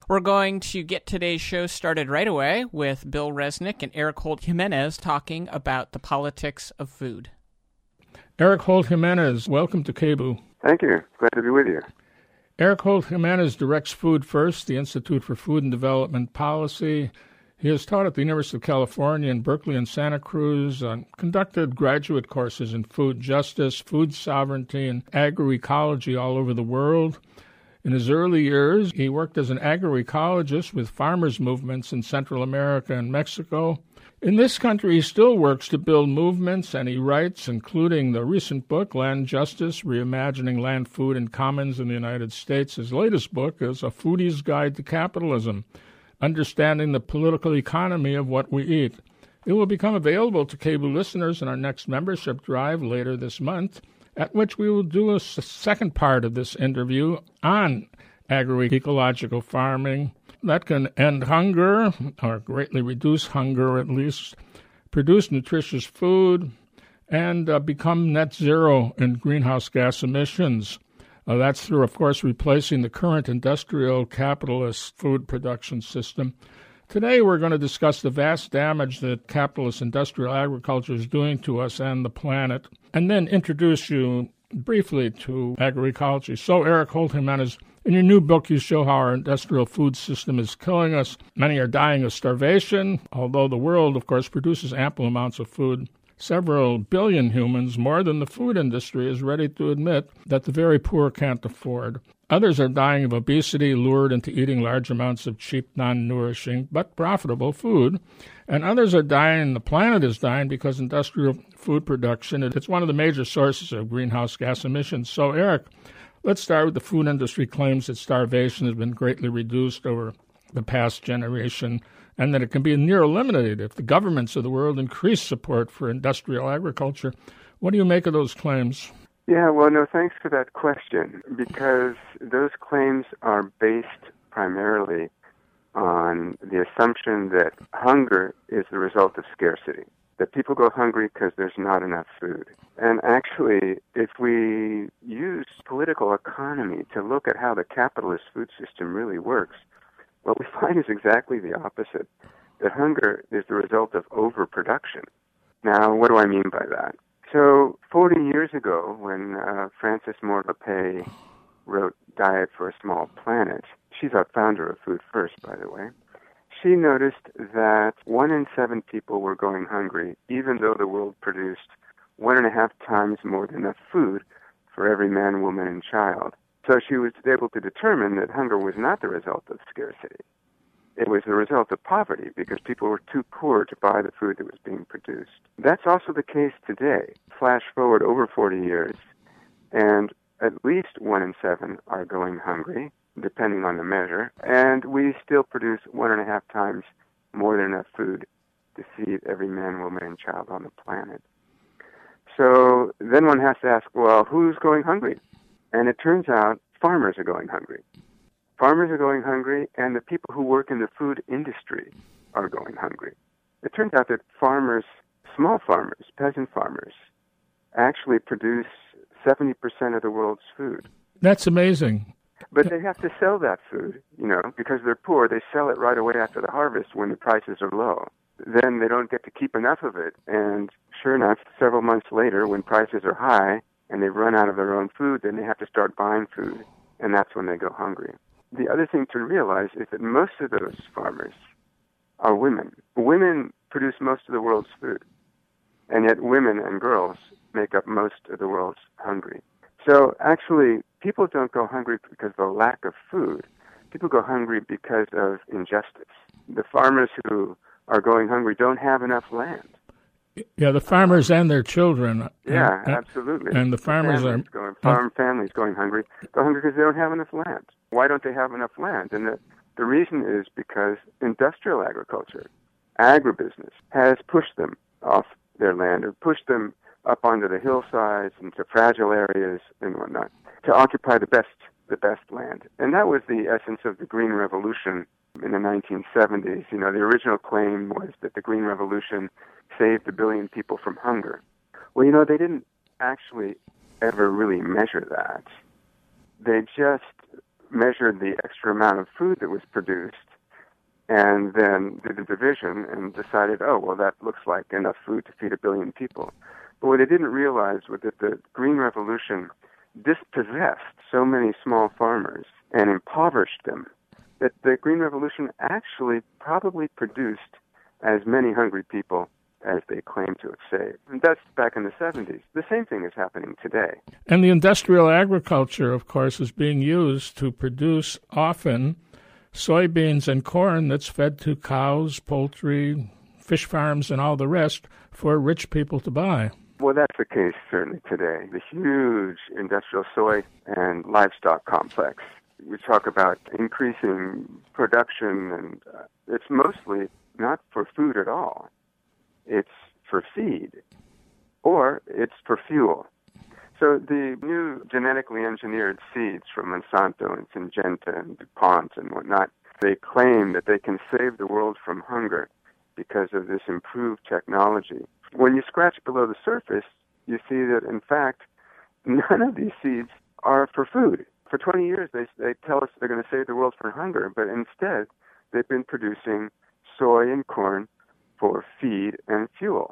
We're going to get today's show started right away with Bill Resnick and Eric Holt Jimenez talking about the politics of food. Eric Holt Jimenez, welcome to KBOO. Thank you. Glad to be with you. Eric Holt Jimenez directs Food First, the Institute for Food and Development Policy. He has taught at the University of California in Berkeley and Santa Cruz, conducted graduate courses in food justice, food sovereignty, and agroecology all over the world. In his early years, he worked as an agroecologist with farmers' movements in Central America and Mexico. In this country, he still works to build movements, and he writes, including the recent book, Land Justice, Reimagining Land, Food, and Commons in the United States. His latest book is A Foodie's Guide to Capitalism, Understanding the Political Economy of What We Eat. It will become available to KBOO listeners in our next membership drive later this month, at which we will do a second part of this interview on agroecological farming that can end hunger, or greatly reduce hunger at least, produce nutritious food, and become net zero in greenhouse gas emissions. That's through, of course, replacing the current industrial capitalist food production system. Today we're going to discuss the vast damage that capitalist industrial agriculture is doing to us and the planet, and then introduce you briefly to agroecology. So, Eric Holt Jimenez, in your new book, you show how our industrial food system is killing us. Many are dying of starvation, although the world, of course, produces ample amounts of food. Several billion humans, more than the food industry, is ready to admit that the very poor can't afford. Others are dying of obesity, lured into eating large amounts of cheap, non-nourishing, but profitable food. And others are dying, the planet is dying, because industrial food production, it's one of the major sources of greenhouse gas emissions. So, Eric, let's start with the food industry claims that starvation has been greatly reduced over the past generation, and that it can be near eliminated if the governments of the world increase support for industrial agriculture. What do you make of those claims? Yeah, well, no, thanks for that question, because those claims are based primarily on the assumption that hunger is the result of scarcity, that people go hungry because there's not enough food. And actually, if we use political economy to look at how the capitalist food system really works, what we find is exactly the opposite, that hunger is the result of overproduction. Now, what do I mean by that? So 40 years ago, when Frances Moore Lappé wrote Diet for a Small Planet, she's our founder of Food First, by the way, she noticed that 1 in 7 people were going hungry, even though the world produced 1.5 times more than enough food for every man, woman, and child. So she was able to determine that hunger was not the result of scarcity. It was the result of poverty, because people were too poor to buy the food that was being produced. That's also the case today. Flash forward over 40 years, and at least 1 in 7 are going hungry, depending on the measure, and we still produce 1.5 times more than enough food to feed every man, woman, and child on the planet. So then one has to ask, well, who's going hungry? And it turns out farmers are going hungry. Farmers are going hungry, and the people who work in the food industry are going hungry. It turns out that farmers, small farmers, peasant farmers, actually produce 70% of the world's food. That's amazing. But they have to sell that food, because they're poor. They sell it right away after the harvest when the prices are low. Then they don't get to keep enough of it. And sure enough, several months later, when prices are high and they've run out of their own food, then they have to start buying food, and that's when they go hungry. The other thing to realize is that most of those farmers are women. Women produce most of the world's food, and yet women and girls make up most of the world's hungry. So actually, people don't go hungry because of a lack of food. People go hungry because of injustice. The farmers who are going hungry don't have enough land. Yeah, the farmers and their children. Yeah, absolutely. And the farmers families going hungry. Go hungry because they don't have enough land. Why don't they have enough land? And the reason is because industrial agriculture, agribusiness, has pushed them off their land, or pushed them up onto the hillsides and to fragile areas and whatnot, to occupy the best land. And that was the essence of the Green Revolution in the 1970s. The original claim was that the Green Revolution saved 1 billion people from hunger. Well, they didn't actually ever really measure that. They just measured the extra amount of food that was produced and then did the division and decided, oh, well, that looks like enough food to feed 1 billion people. But what they didn't realize was that the Green Revolution dispossessed so many small farmers and impoverished them that the Green Revolution actually probably produced as many hungry people as they claim to have saved. And that's back in the 70s. The same thing is happening today. And the industrial agriculture, of course, is being used to produce often soybeans and corn that's fed to cows, poultry, fish farms, and all the rest for rich people to buy. Well, that's the case certainly today. The huge industrial soy and livestock complex. We talk about increasing production, and it's mostly not for food at all. It's for feed, or it's for fuel. So the new genetically engineered seeds from Monsanto and Syngenta and DuPont and whatnot, they claim that they can save the world from hunger because of this improved technology. When you scratch below the surface, you see that, in fact, none of these seeds are for food. For 20 years, they tell us they're going to save the world from hunger, but instead, they've been producing soy and corn for feed and fuel.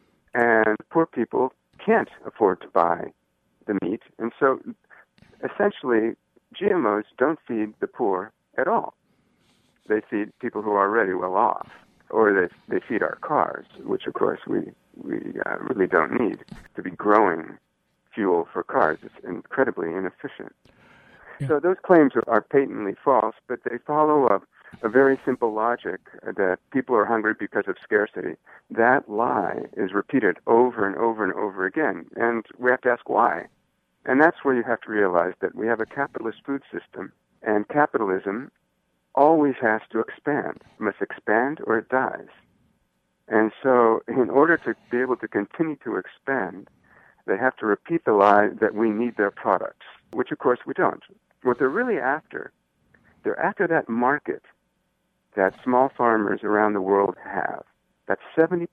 And poor people can't afford to buy the meat. And so, essentially, GMOs don't feed the poor at all. They feed people who are already well off. Or they feed our cars, which, of course, we really don't need to be growing fuel for cars. It's incredibly inefficient. Yeah. So those claims are patently false, but they follow a very simple logic that people are hungry because of scarcity. That lie is repeated over and over and over again, and we have to ask why. And that's where you have to realize that we have a capitalist food system, and capitalism always has to expand. It must expand or it dies. And so in order to be able to continue to expand, they have to repeat the lie that we need their products, which of course we don't. What they're really after, they're after that market that small farmers around the world have. That's 70%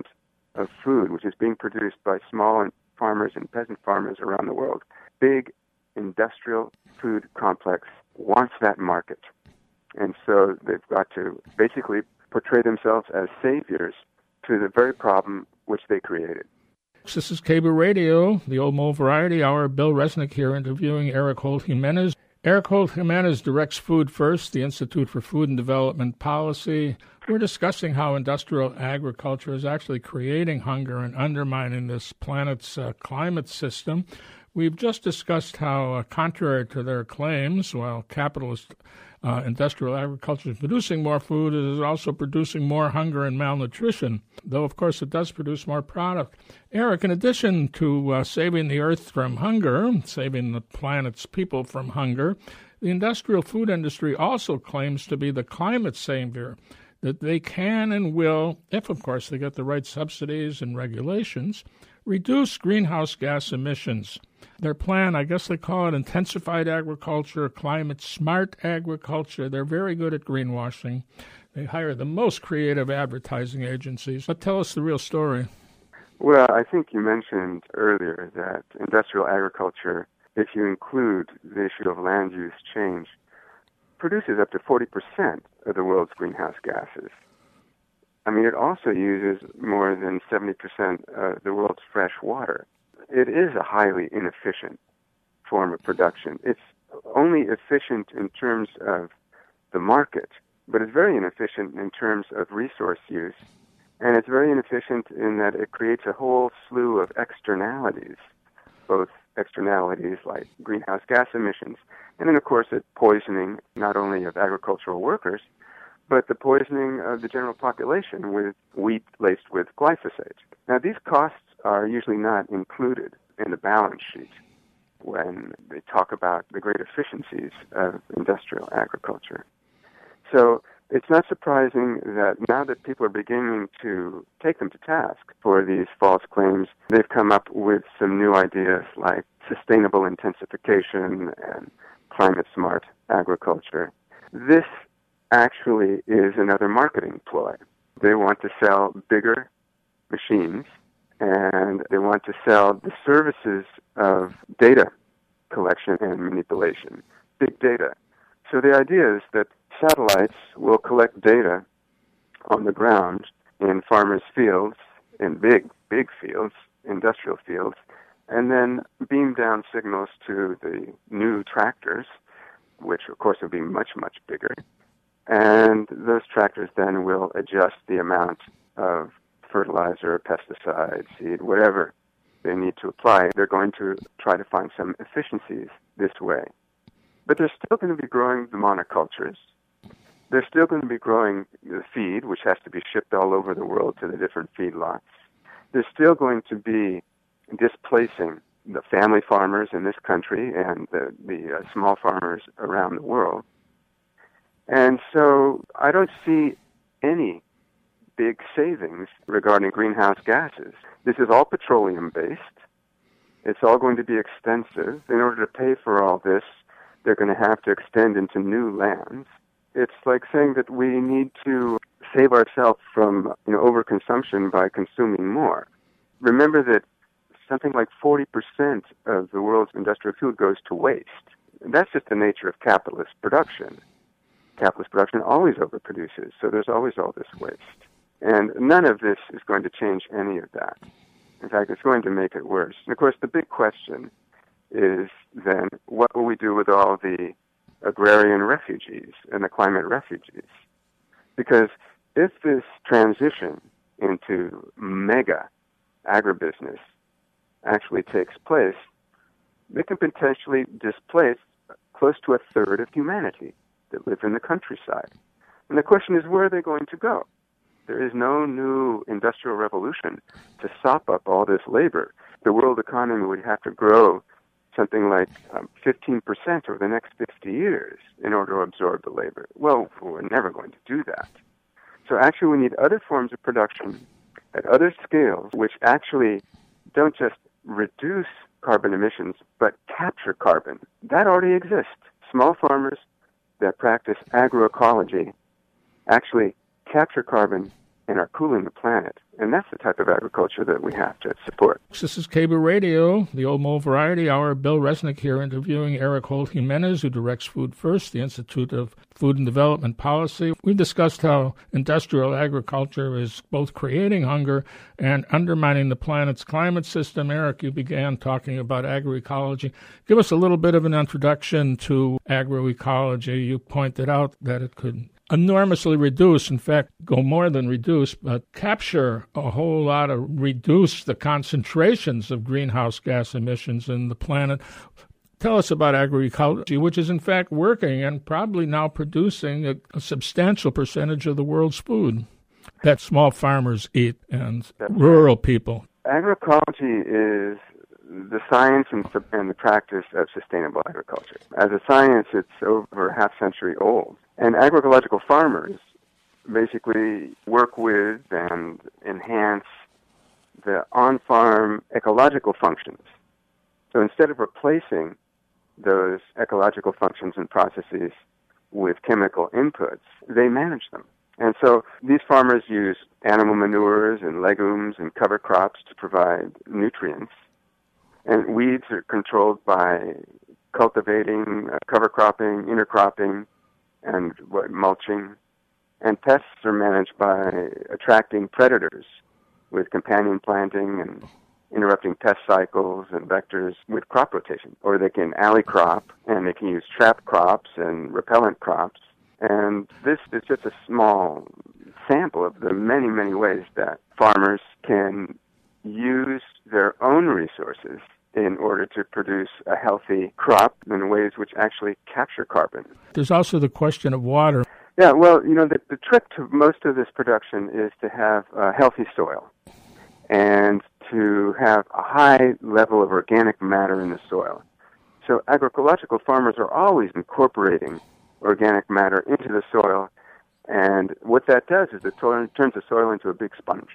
of food which is being produced by small farmers and peasant farmers around the world. Big industrial food complex wants that market. And so they've got to basically portray themselves as saviors to the very problem which they created. This is KBOO Radio, the Old Mole Variety Hour. Bill Resnick here interviewing Eric Holt Jimenez. Eric Holt Jimenez directs Food First, the Institute for Food and Development Policy. We're discussing how industrial agriculture is actually creating hunger and undermining this planet's climate system. We've just discussed how, contrary to their claims, while capitalist industrial agriculture is producing more food, it is also producing more hunger and malnutrition, though, of course, it does produce more product. Eric, in addition to saving the earth from hunger, saving the planet's people from hunger, the industrial food industry also claims to be the climate savior, that they can and will, if, of course, they get the right subsidies and regulations, reduce greenhouse gas emissions. Their plan, I guess they call it intensified agriculture, climate-smart agriculture. They're very good at greenwashing. They hire the most creative advertising agencies. But tell us the real story. Well, I think you mentioned earlier that industrial agriculture, if you include the issue of land use change, produces up to 40% of the world's greenhouse gases. I mean, it also uses more than 70% of the world's fresh water. It is a highly inefficient form of production. It's only efficient in terms of the market, but it's very inefficient in terms of resource use. And it's very inefficient in that it creates a whole slew of externalities, both externalities like greenhouse gas emissions, and then, of course, it's poisoning not only of agricultural workers, but the poisoning of the general population with wheat laced with glyphosate. Now, these costs are usually not included in the balance sheet when they talk about the great efficiencies of industrial agriculture. So it's not surprising that now that people are beginning to take them to task for these false claims, they've come up with some new ideas like sustainable intensification and climate-smart agriculture. This actually is another marketing ploy. They want to sell bigger machines, and they want to sell the services of data collection and manipulation big data. So the idea is that satellites will collect data on the ground in farmers' fields, in big fields, industrial fields, and then beam down signals to the new tractors, which of course will be much, much bigger. And those tractors then will adjust the amount of fertilizer, pesticide, seed, whatever they need to apply. They're going to try to find some efficiencies this way. But they're still going to be growing the monocultures. They're still going to be growing the feed, which has to be shipped all over the world to the different feedlots. They're still going to be displacing the family farmers in this country and the small farmers around the world. And so I don't see any big savings regarding greenhouse gases. This is all petroleum-based. It's all going to be extensive. In order to pay for all this, they're going to have to extend into new lands. It's like saying that we need to save ourselves from overconsumption by consuming more. Remember that something like 40% of the world's industrial food goes to waste. And that's just the nature of capitalist production. Capitalist production always overproduces, so there's always all this waste. And none of this is going to change any of that. In fact, it's going to make it worse. And of course, the big question is then, what will we do with all the agrarian refugees and the climate refugees? Because if this transition into mega agribusiness actually takes place, they can potentially displace close to a third of humanity that live in the countryside. And the question is, where are they going to go? There is no new industrial revolution to sop up all this labor. The world economy would have to grow something like 15% over the next 50 years in order to absorb the labor. Well, we're never going to do that. So actually we need other forms of production at other scales which actually don't just reduce carbon emissions, but capture carbon. That already exists. Small farmers that practice agroecology actually capture carbon and are cooling the planet. And that's the type of agriculture that we have to support. This is KBOO Radio, the Old Mole Variety Hour. Bill Resnick here interviewing Eric Holt Jimenez, who directs Food First, the Institute of Food and Development Policy. We discussed how industrial agriculture is both creating hunger and undermining the planet's climate system. Eric, you began talking about agroecology. Give us a little bit of an introduction to agroecology. You pointed out that it could enormously reduce, in fact, go more than reduce, but capture a whole lot of, reduce the concentrations of greenhouse gas emissions in the planet. Tell us about agroecology, which is in fact working and probably now producing a substantial percentage of the world's food that small farmers eat and rural people. Agroecology is the science and the practice of sustainable agriculture. As a science, it's over a half-century old. And agroecological farmers basically work with and enhance the on-farm ecological functions. So instead of replacing those ecological functions and processes with chemical inputs, they manage them. And so these farmers use animal manures and legumes and cover crops to provide nutrients. And weeds are controlled by cultivating, cover cropping, intercropping, and mulching. And pests are managed by attracting predators with companion planting and interrupting pest cycles and vectors with crop rotation. Or they can alley crop, and they can use trap crops and repellent crops. And this is just a small sample of the many, many ways that farmers can use their own resources in order to produce a healthy crop in ways which actually capture carbon. There's also the question of water. Yeah, well, the trick to most of this production is to have a healthy soil and to have a high level of organic matter in the soil. So agroecological farmers are always incorporating organic matter into the soil, and what that does is it turns the soil into a big sponge,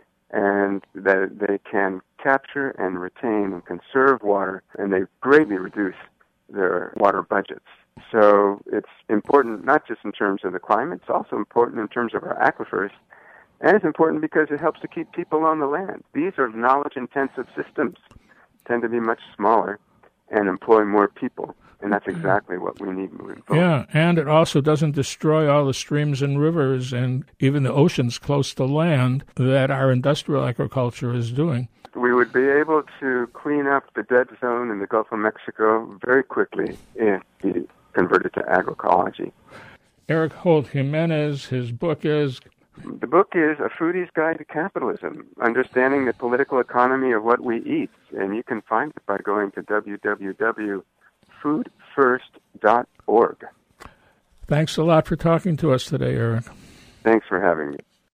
and that they can capture and retain and conserve water, and they greatly reduce their water budgets. So it's important not just in terms of the climate, it's also important in terms of our aquifers, and it's important because it helps to keep people on the land. These are knowledge-intensive systems, tend to be much smaller, and employ more people. And that's exactly what we need moving forward. Yeah, and it also doesn't destroy all the streams and rivers and even the oceans close to land that our industrial agriculture is doing. We would be able to clean up the dead zone in the Gulf of Mexico very quickly if we converted to agroecology. Eric Holt Jimenez, his book is... The book is A Foodie's Guide to Capitalism, Understanding the Political Economy of What We Eat. And you can find it by going to www.foodfirst.org. Thanks a lot for talking to us today, Eric. Thanks for having me.